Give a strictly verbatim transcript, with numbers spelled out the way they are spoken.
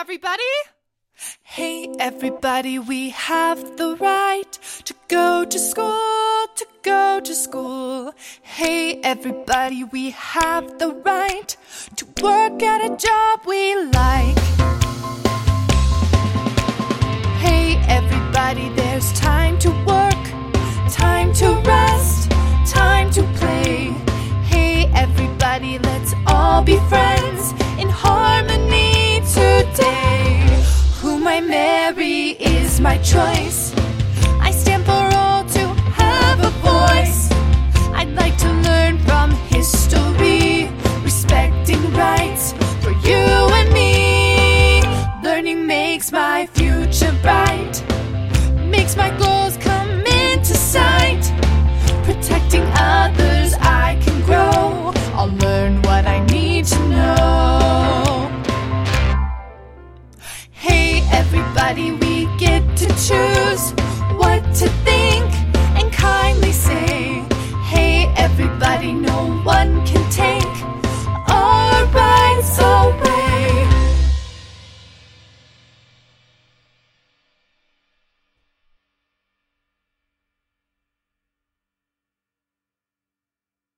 everybody! Hey, everybody, we have the right to go to school, to go to school. Hey, everybody, we have the right to work at a job we like. Hey, everybody, there's time to work, time to rest, time to play. Hey, everybody, let's all be friends in harmony today. Whom I marry is my choice. I stand for all to have a voice. I'd like to learn from history, respecting rights for you and me. Learning makes my future bright, makes my goals come into sight. Protecting others, I can grow. I'll learn what I need to know. Hey, everybody, we get to choose